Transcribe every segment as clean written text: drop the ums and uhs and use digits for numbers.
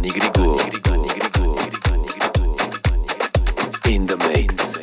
Grigo in the mix.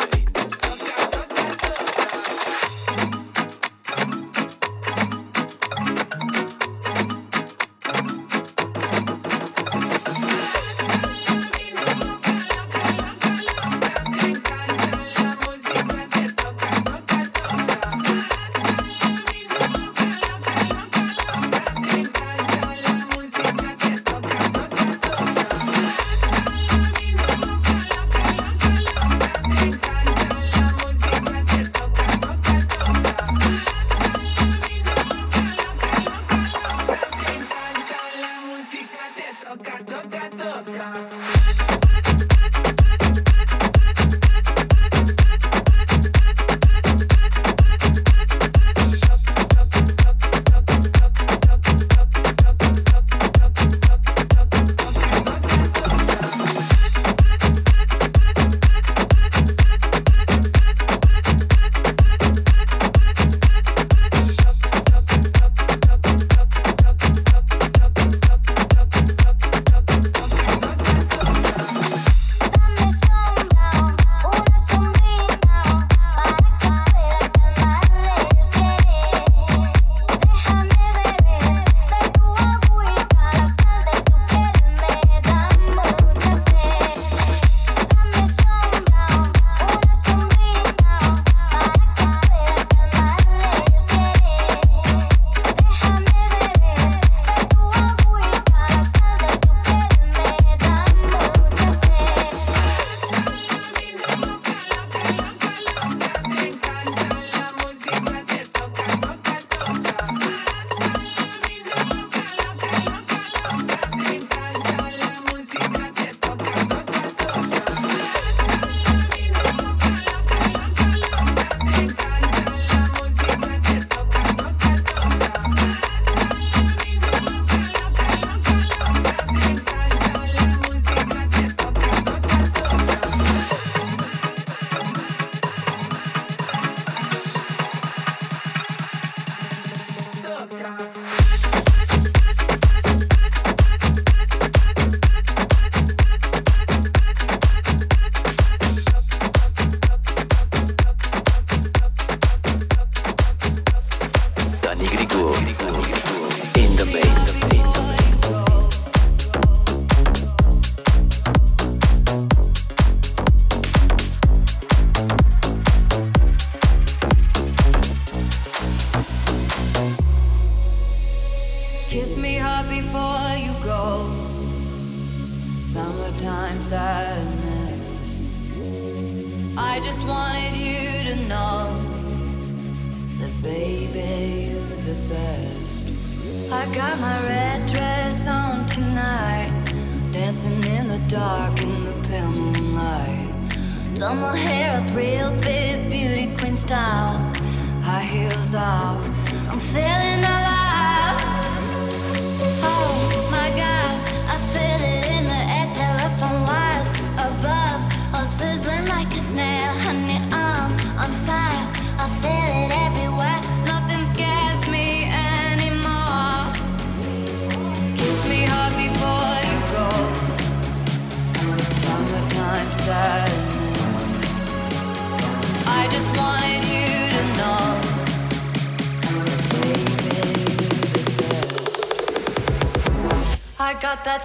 Got that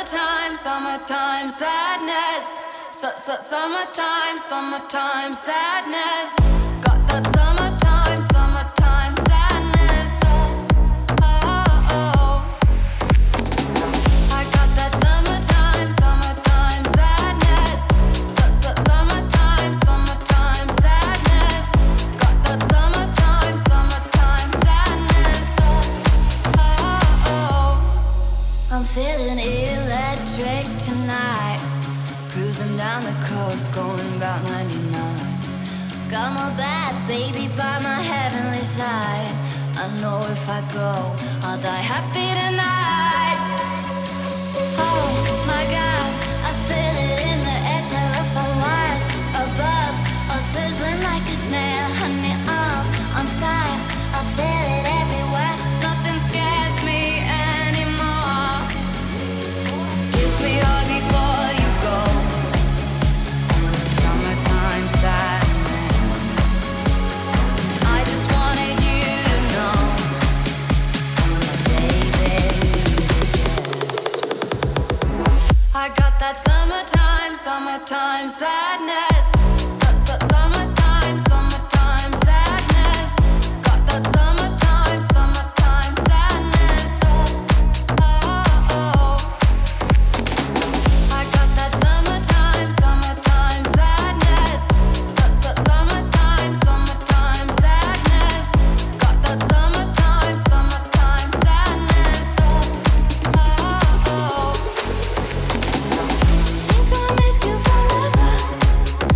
summertime sadness. Summertime sadness. Got that summertime sadness. Oh, oh, oh. I got that summertime sadness. Summertime sadness. Got that summertime sadness. Oh, oh. I'm feeling electric tonight. Cruising down the coast, going about 99. Got my bad baby by my heavenly side. I know if I go, I'll die happy tonight. Oh my God, I feel it in the air, telephone wires above, all sizzling like a snare. Honey, I'm fire, I feel it everywhere. Nothing scares me anymore. that summertime sadness. Summertime sadness. Got that summertime sadness. Oh, oh, oh. I got that summertime sadness. Summertime sadness. Got that summertime sadness. Oh, oh, oh. Think I'll miss you forever.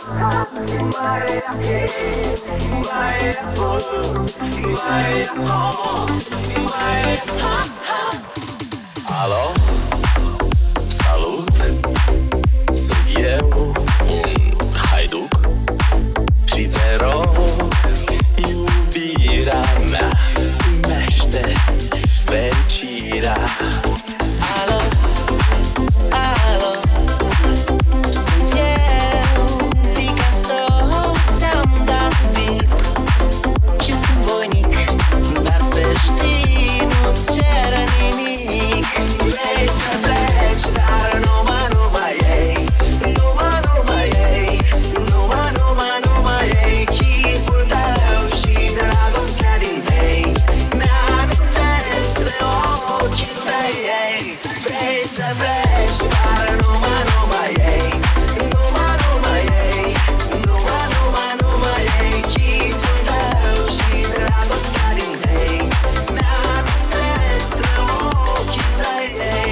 Alo? Salut! Sunt eu, un haiduc și te rog, iubirea mea, primește fericirea. Alo? Alo? Sunt eu, Picasso, ți-am dat bip și sunt voinic, dar să știi, nu-ți cer nimic. Vrei să pleci, dar numai ei, numai ei, numai ei, chipul tău și dragostea din tei, mi-amintesc de ochii tăi. Vrei să pleci, dar numai ei, numai ei, numai ei, chipul tău și dragostea din tei, mi-amintesc de ochii tăi.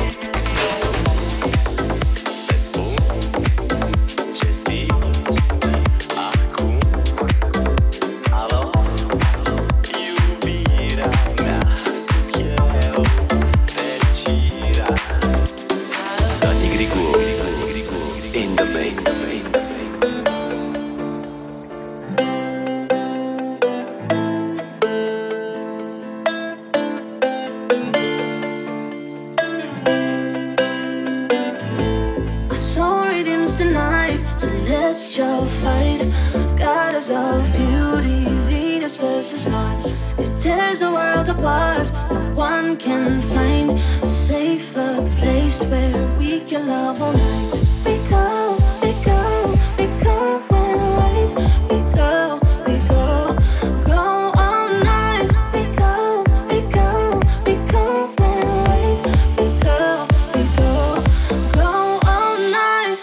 Să-ți spun ce simt acum. Alo? Iubirea mea, sunt eu, fericirea. Dani Grigu in the mix. I saw rhythms tonight, so let's show fight. Goddess of beauty, Venus versus Mars. It tears the world apart. No one can find a safer place where we can love all night. We go, we go, we go when right. We go, go all night. We go, we go, we go when right. We go, go all night.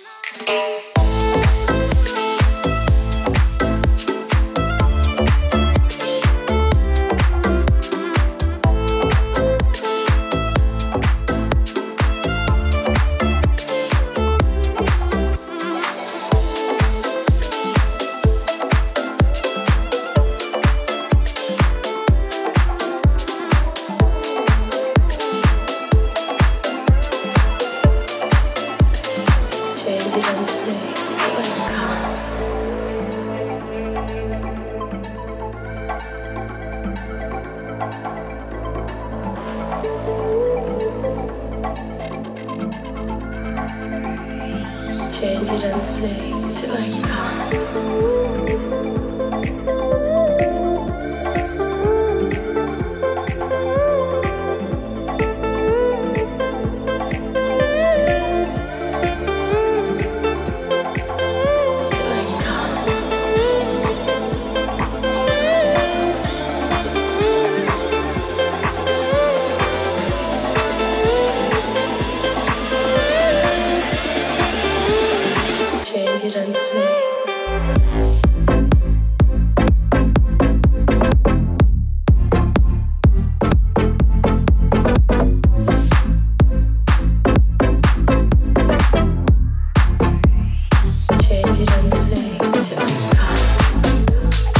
Change it and say till I come. Change it and say. Change it and say till I come.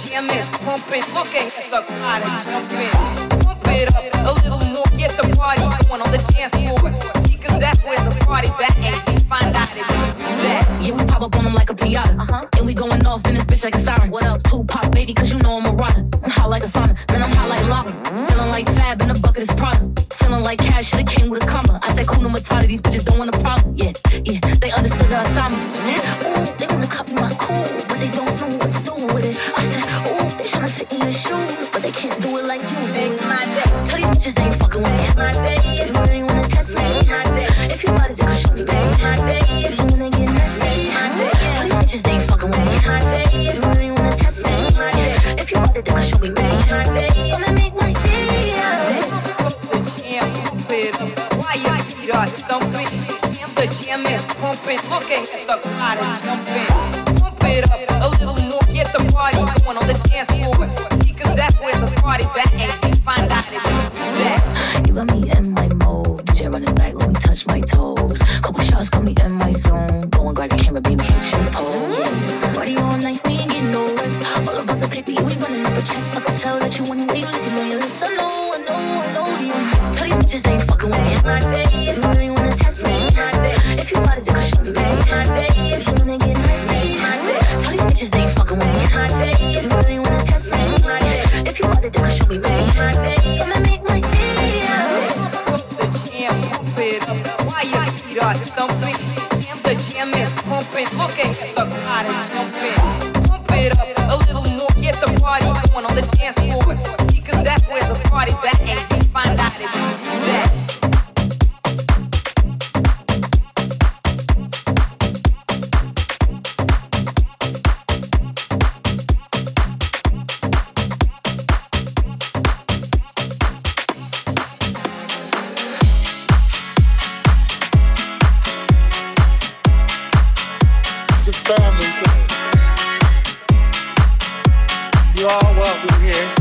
jam is pumping. Look at the crowd and jumping. Pump it up a little more. Get the party going on the dance floor. See, cause that's where the party's at. And you find out if you do that. Yeah, we pop up on them like a Piata. And we going off in this bitch like a siren. What else? Tupac, baby, cause you know I'm a rider. I'm hot like a sauna, man, I'm hot like lava. Feeling like Fab in the bucket is Prada. Feeling like Cash, should've came with a comma. I said, cool, no Matata, these bitches don't want a problem. Yeah, yeah, they understood the assignment. Ooh, they wanna copy my cool, but they don't know what to do with it. I said, ooh, they tryna fit in your shoes, but they can't do it like you do it. My day, So these bitches ain't fucking with me. my day, You really wanna test me? my day, If you bought it, you can show me, babe. my day, If you wanna get nasty, so these bitches ain't fucking with me. my day, You really wanna test me? If you bought it, you can show me, babe. my day. Wanna make my day, Pump the jam, pump it up. Why you beat us thumping? Jam, the jam is pumping. Look at the crowd and jumping. Pump it up a little more. Get the party going on the dance floor. See, cause that's where the party's at. And you find out if you do that. You got me in my mode. DJ run it back, let me touch my toes. Couple shots got me in my zone. Go and grab the camera, baby, hit your pose. Party all night, we ain't getting no rest. All about the paper, yeah, we running up a check. I can tell that you want it, you looking on your lips. I know you. So these bitches ain't fucking with me. My day, You really wanna test me? my day, If you bought it, you can show me, babe. my day, If you wanna get nasty, so these bitches ain't fucking with me. my day, You really wanna test me? my day, If you bought it, you can show me, babe. my day. Wanna make my day. Pump the jam, pump it up. Why you beat us thumping? Jam, the jam is pumping. Look at the crowd and jumping. Pump it up a little more. Get the party going on the dance floor. See, cause that's where the party's at. And you find out if you do that. It's a family thing. You are welcome here.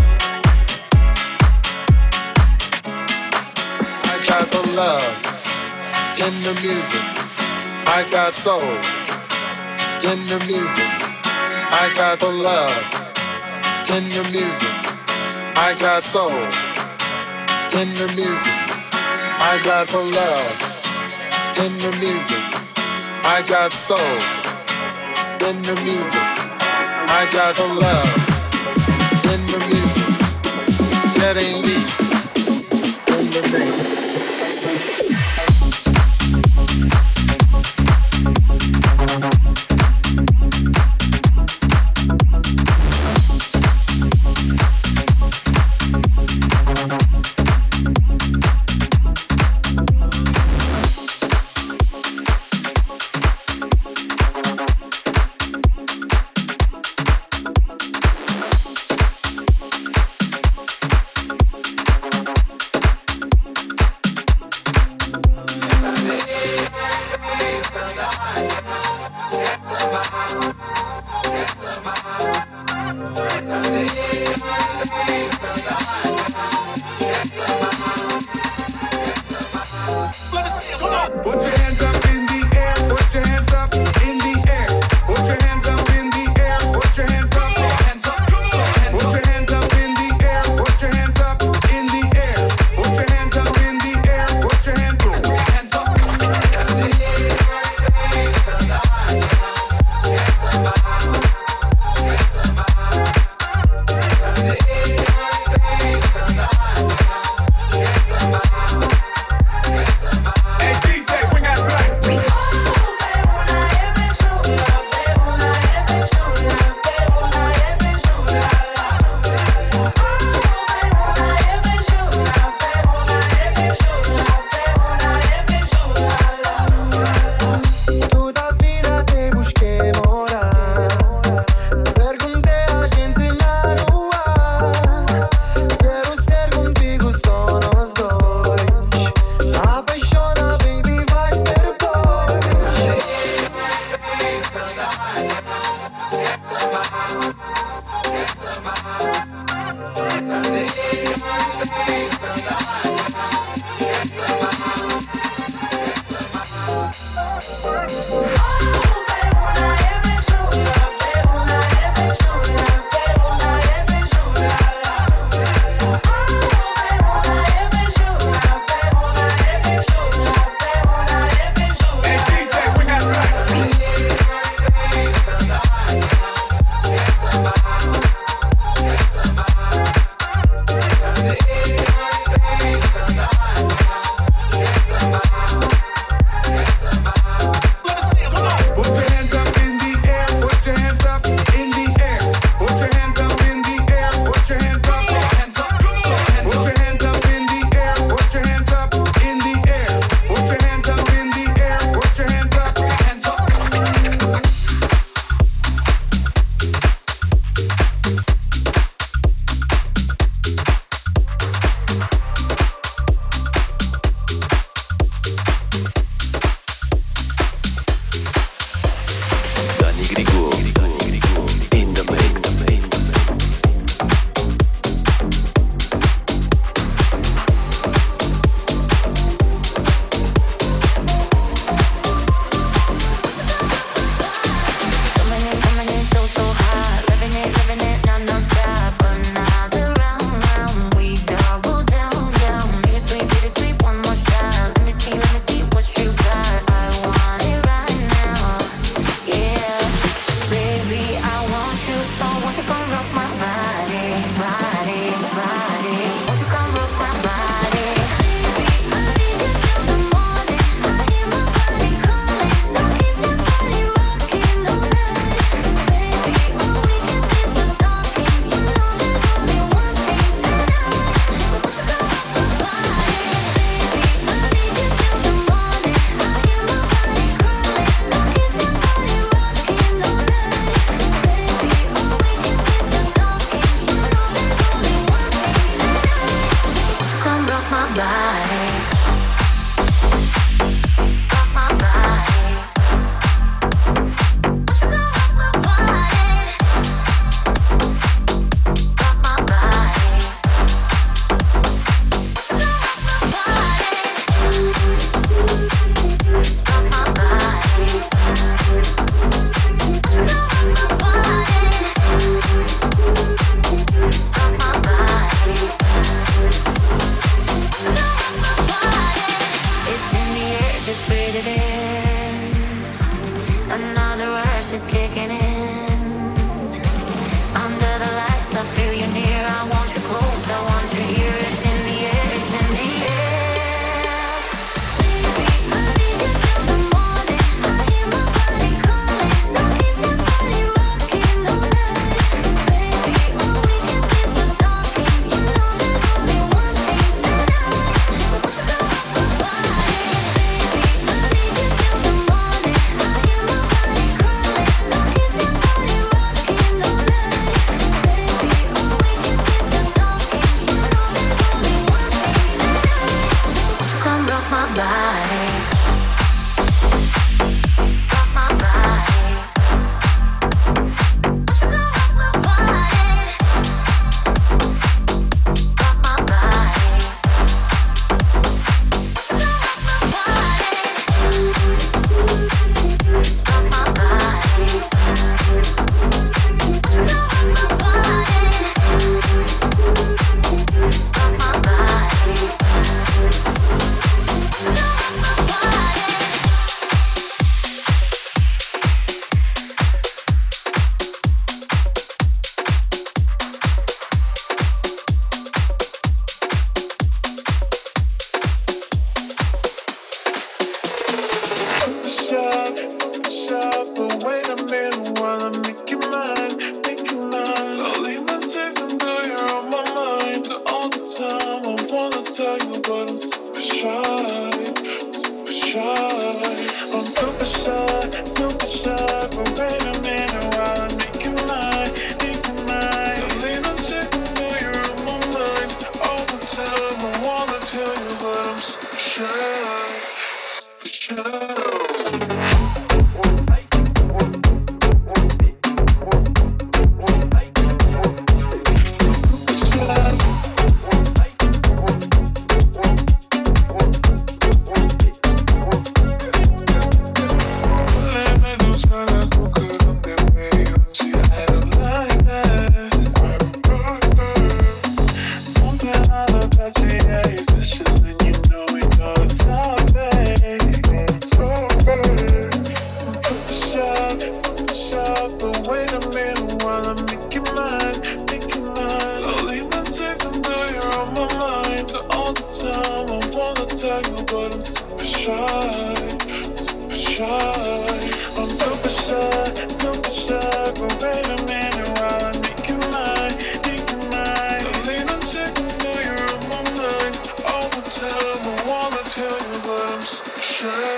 I got the love in the music. I got soul in the music. I got the love in the music. I got soul in the music. I got the love in the music. I got soul in the music. I got the love in the music. That ain't me in the music. Put your hands up in the air, put your hands up in the air. Put your hands up in the air, put your hands up. Put your hands up in the air, put your hands up in the air. Put your hands up in the air, put your hands up. Hey DJ, bring that Tell you what I'm sure.